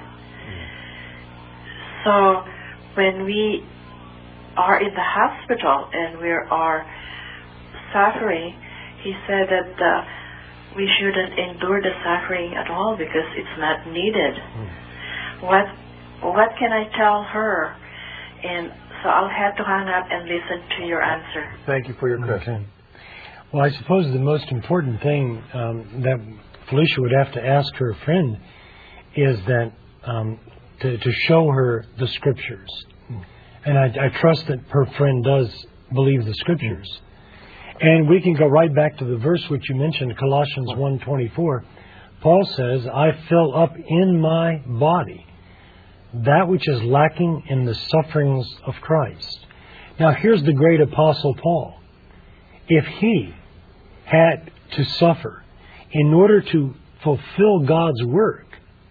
[SPEAKER 4] So when we are in the hospital and we are suffering, he said that uh, we shouldn't endure the suffering at all because it's not needed. Mm. What what can I tell her? And so I'll have to hang up and listen to your answer.
[SPEAKER 1] Thank you for your question.
[SPEAKER 2] Okay. Well, I suppose the most important thing um, that Felicia would have to ask her friend is that um, to, to show her the Scriptures. Mm. And I, I trust that her friend does believe the Scriptures. Mm. And we can go right back to the verse which you mentioned, Colossians one twenty-four. Paul says, I fill up in my body that which is lacking in the sufferings of Christ. Now here's the great Apostle Paul. If he had to suffer in order to fulfill God's work,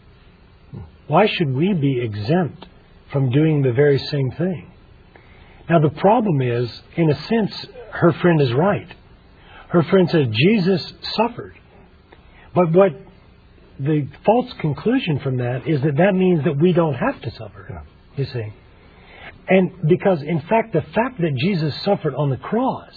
[SPEAKER 2] why should we be exempt from doing the very same thing? Now the problem is, in a sense, her friend is right. Her friend says Jesus suffered. But what the false conclusion from that is that that means that we don't have to suffer, yeah. you see. And because, in fact, the fact that Jesus suffered on the cross,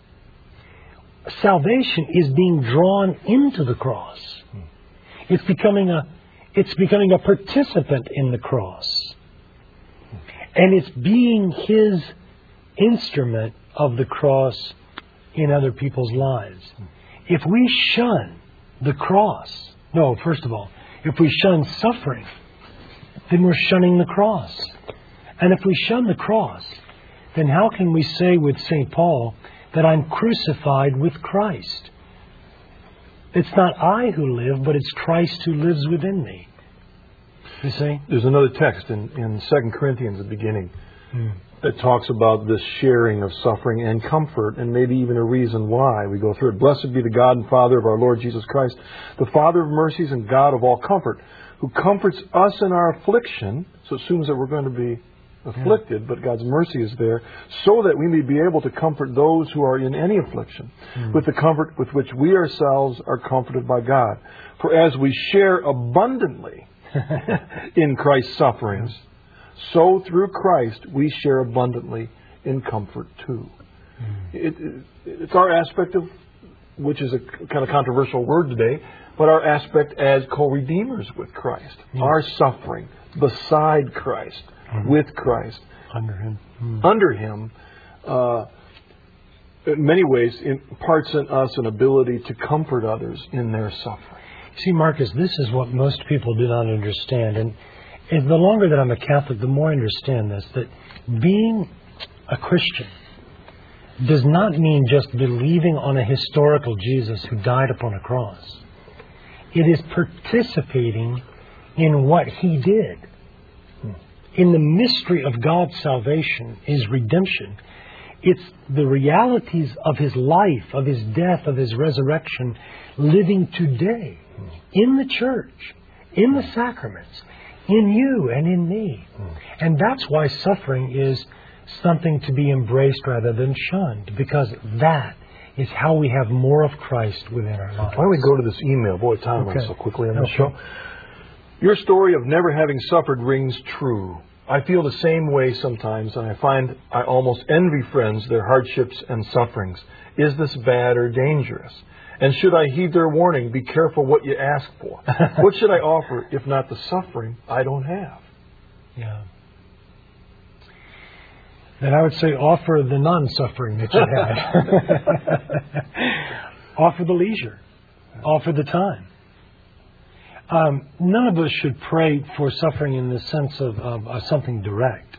[SPEAKER 2] salvation is being drawn into the cross. Hmm. It's becoming a, it's becoming a participant in the cross. Hmm. And it's being His instrument of the cross in other people's lives. Hmm. If we shun the cross, no, first of all, if we shun suffering, then we're shunning the cross. And if we shun the cross, then how can we say with Saint Paul that I'm crucified with Christ? It's not I who live, but it's Christ who lives within me. You see?
[SPEAKER 1] There's another text in, in Second Corinthians, the beginning, hmm. that talks about this sharing of suffering and comfort, and maybe even a reason why we go through it. Blessed be the God and Father of our Lord Jesus Christ, the Father of mercies and God of all comfort, who comforts us in our affliction. So it assumes that we're going to be afflicted, yeah. but God's mercy is there, so that we may be able to comfort those who are in any affliction, mm. with the comfort with which we ourselves are comforted by God. For as we share abundantly in Christ's sufferings, so through Christ we share abundantly in comfort too. Mm. It, it, it's our aspect of, which is a kind of controversial word today, but our aspect as co-redeemers with Christ. Mm. Our suffering beside Christ, mm. with Christ,
[SPEAKER 2] under Him,
[SPEAKER 1] mm. under Him, uh, in many ways imparts in us an ability to comfort others in their suffering.
[SPEAKER 2] See, Marcus, this is what most people do not understand, and And the longer that I'm a Catholic, the more I understand this, that being a Christian does not mean just believing on a historical Jesus who died upon a cross. It is participating in what He did. In the mystery of God's salvation, His redemption, it's the realities of His life, of His death, of His resurrection, living today in the church, in the sacraments, in you and in me. And that's why suffering is something to be embraced rather than shunned, because that is how we have more of Christ within our lives.
[SPEAKER 1] Why don't we go to this email? Boy, time
[SPEAKER 2] Okay.
[SPEAKER 1] runs so quickly on this
[SPEAKER 2] Okay.
[SPEAKER 1] show. Your story of never having suffered rings true. I feel the same way sometimes, and I find I almost envy friends their hardships and sufferings. Is this bad or dangerous? And should I heed their warning, be careful what you ask for? What should I offer if not the suffering I don't have?
[SPEAKER 2] Yeah. Then I would say offer the non-suffering that you had. Offer the leisure. Offer the time. Um, none of us should pray for suffering in the sense of, of, of something direct.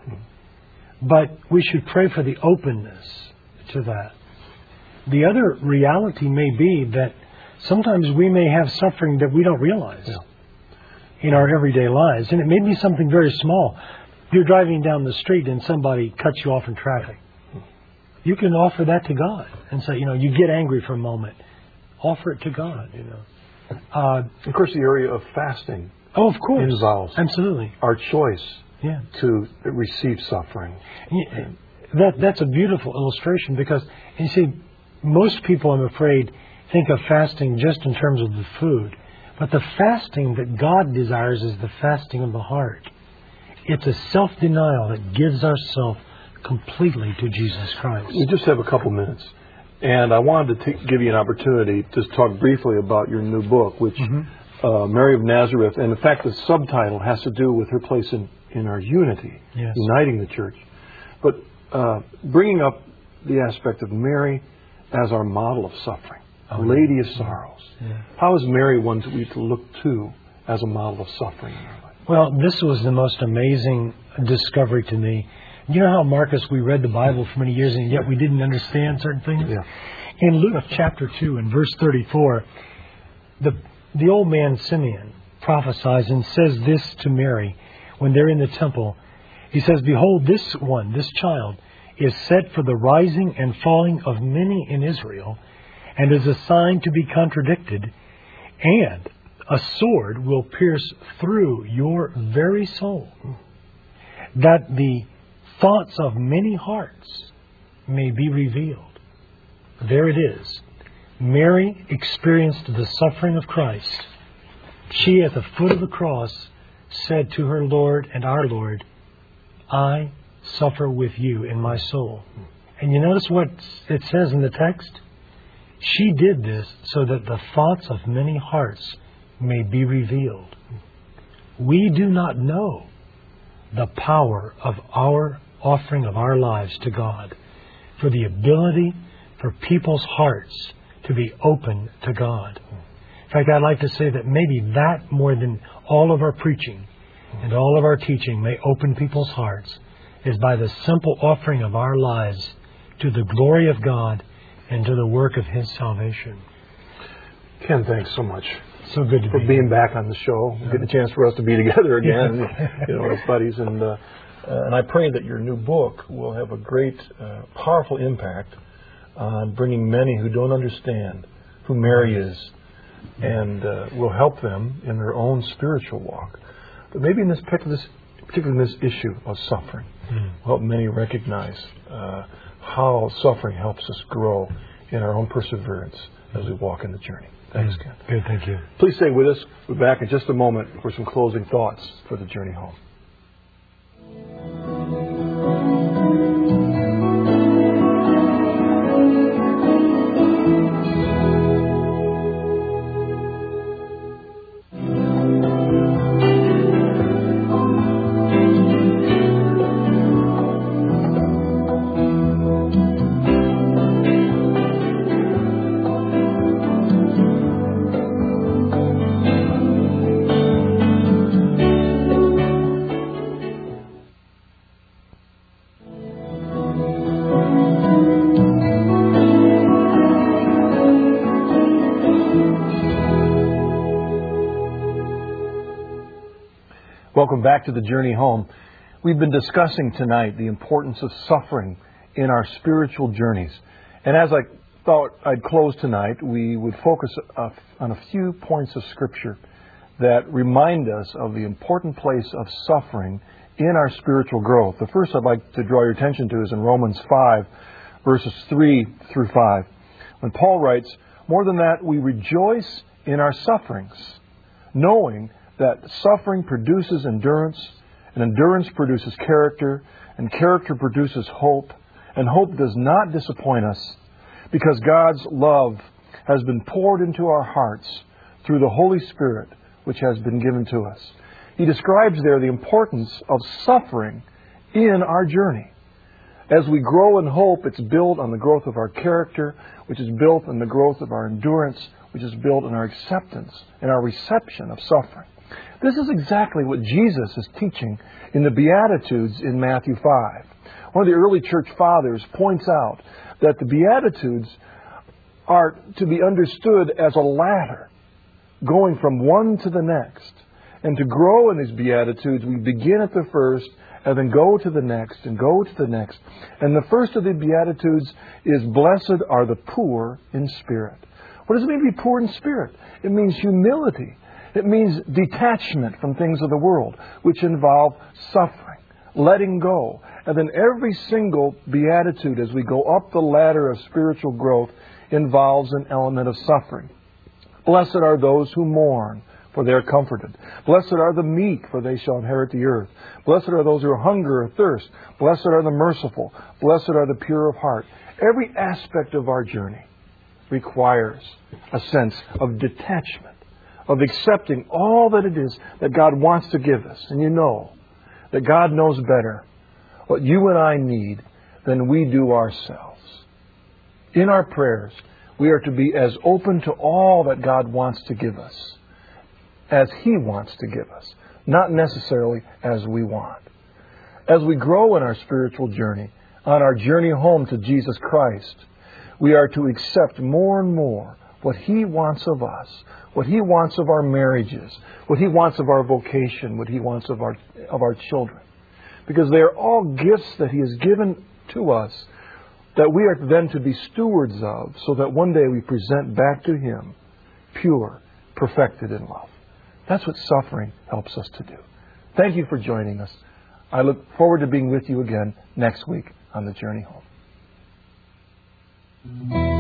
[SPEAKER 2] But we should pray for the openness to that. The other reality may be that sometimes we may have suffering that we don't realize
[SPEAKER 1] Yeah.
[SPEAKER 2] in our everyday lives. And it may be something very small. You're driving down the street and somebody cuts you off in traffic. You can offer that to God and say, you know, you get angry for a moment. Offer it to God, you know. Uh,
[SPEAKER 1] Of course, the area of fasting
[SPEAKER 2] oh, of course.
[SPEAKER 1] involves
[SPEAKER 2] Absolutely.
[SPEAKER 1] our choice
[SPEAKER 2] Yeah.
[SPEAKER 1] to receive suffering.
[SPEAKER 2] Yeah. That, that's a beautiful illustration because, you see, most people, I'm afraid, think of fasting just in terms of the food. But the fasting that God desires is the fasting of the heart. It's a self-denial that gives ourselves completely to Jesus Christ.
[SPEAKER 1] We just have a couple minutes. And I wanted to t- give you an opportunity to talk briefly about your new book, which
[SPEAKER 2] Mm-hmm.
[SPEAKER 1] uh, Mary of Nazareth, and in fact the subtitle has to do with her place in, in our unity,
[SPEAKER 2] Yes.
[SPEAKER 1] uniting the church. But uh, bringing up the aspect of Mary as our model of suffering,
[SPEAKER 2] Oh,
[SPEAKER 1] Lady
[SPEAKER 2] yeah.
[SPEAKER 1] of Sorrows.
[SPEAKER 2] Yeah.
[SPEAKER 1] How is Mary one that we to look to as a model of suffering in our life?
[SPEAKER 2] Well, this was the most amazing discovery to me. You know how, Marcus, we read the Bible for many years and yet we didn't understand certain things?
[SPEAKER 1] Yeah.
[SPEAKER 2] In Luke chapter two and verse thirty-four, the, the old man Simeon prophesies and says this to Mary when they're in the temple. He says, "Behold, this one, this child, is set for the rising and falling of many in Israel, and is a sign to be contradicted, and a sword will pierce through your very soul, that the thoughts of many hearts may be revealed." There it is. Mary experienced the suffering of Christ. She, at the foot of the cross, said to her Lord and our Lord, "I suffer with you in my soul." And you notice what it says in the text? She did this so that the thoughts of many hearts may be revealed. We do not know the power of our offering of our lives to God, for the ability for people's hearts to be open to God. In fact, I'd like to say that maybe that, more than all of our preaching and all of our teaching, may open people's hearts, is by the simple offering of our lives to the glory of God and to the work of His salvation.
[SPEAKER 1] Ken, thanks so much
[SPEAKER 2] So good to
[SPEAKER 1] for
[SPEAKER 2] be
[SPEAKER 1] being
[SPEAKER 2] here.
[SPEAKER 1] back on the show, getting a chance for us to be together again, you know, as buddies. And uh, and I pray that your new book will have a great, uh, powerful impact on bringing many who don't understand who Mary is, and uh, will help them in their own spiritual walk. But maybe in this particular, particularly in this issue of suffering,
[SPEAKER 2] Mm.
[SPEAKER 1] will help many recognize uh, how suffering helps us grow in our own perseverance as we walk in the journey. Thanks, Ken.
[SPEAKER 2] Good, thank you.
[SPEAKER 1] Please stay with us. We'll be back in just a moment for some closing thoughts for the journey home. Welcome back to the Journey Home. We've been discussing tonight the importance of suffering in our spiritual journeys. And as I thought I'd close tonight, we would focus on a few points of Scripture that remind us of the important place of suffering in our spiritual growth. The first I'd like to draw your attention to is in Romans five, verses three through five. When Paul writes, "More than that, we rejoice in our sufferings, knowing that suffering produces endurance, and endurance produces character, and character produces hope, and hope does not disappoint us, because God's love has been poured into our hearts through the Holy Spirit, which has been given to us." He describes there the importance of suffering in our journey. As we grow in hope, it's built on the growth of our character, which is built on the growth of our endurance, which is built on our acceptance and our reception of suffering. This is exactly what Jesus is teaching in the Beatitudes in Matthew five. One of the early church fathers points out that the Beatitudes are to be understood as a ladder, going from one to the next. And to grow in these Beatitudes, we begin at the first, and then go to the next, and go to the next. And the first of the Beatitudes is, "Blessed are the poor in spirit." What does it mean to be poor in spirit? It means humility. It means detachment from things of the world, which involve suffering, letting go. And then every single beatitude, as we go up the ladder of spiritual growth, involves an element of suffering. Blessed are those who mourn, for they are comforted. Blessed are the meek, for they shall inherit the earth. Blessed are those who hunger or thirst. Blessed are the merciful. Blessed are the pure of heart. Every aspect of our journey requires a sense of detachment, of accepting all that it is that God wants to give us. And you know that God knows better what you and I need than we do ourselves. In our prayers, we are to be as open to all that God wants to give us as He wants to give us, not necessarily as we want. As we grow in our spiritual journey, on our journey home to Jesus Christ, we are to accept more and more what He wants of us, what He wants of our marriages, what He wants of our vocation, what He wants of our of our children. Because they are all gifts that He has given to us that we are then to be stewards of, so that one day we present back to Him pure, perfected in love. That's what suffering helps us to do. Thank you for joining us. I look forward to being with you again next week on the Journey Home.